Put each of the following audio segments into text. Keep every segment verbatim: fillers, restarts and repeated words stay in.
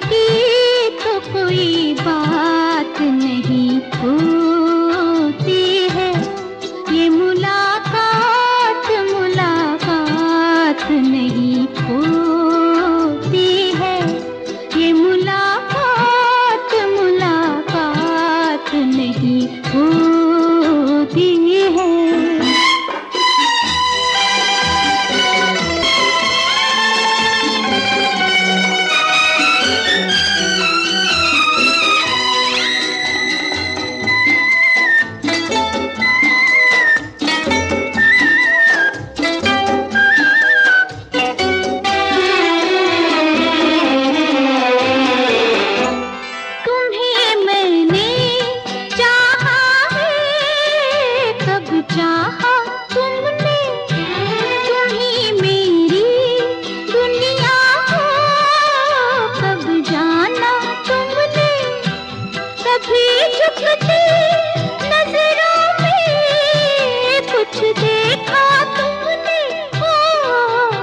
की तो कोई बात नहीं होती है। ये मुलाकात मुलाकात नहीं होती है। ये मुलाकात मुलाकात नहीं होती है। चाहा तुमने, तुम ही मेरी दुनिया हो, कब जाना तुमने, कभी झुकती नजरों में कुछ देखा तुमने। हो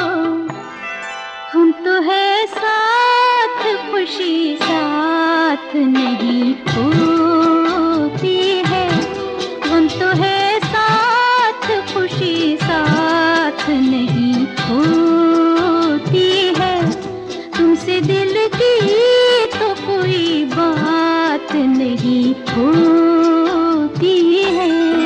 हम तो है साथ, खुशी साथ नहीं होती है। हम तो है खुशी साथ नहीं होती है। तुमसे दिल की तो कोई बात नहीं होती है।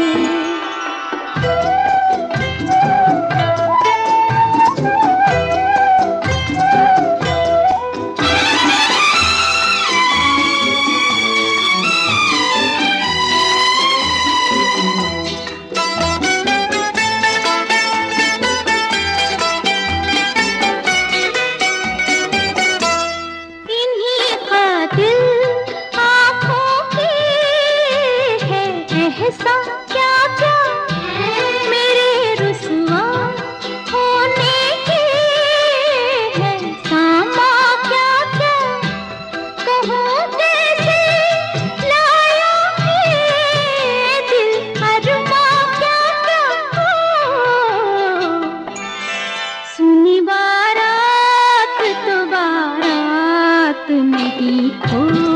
क्या क्या मेरे रुसवा होने के है सामा, क्या क्या कहूँ कैसे लाया है दिल अरमा, क्या क्या हो सुनी बारात तो बारात नहीं हो।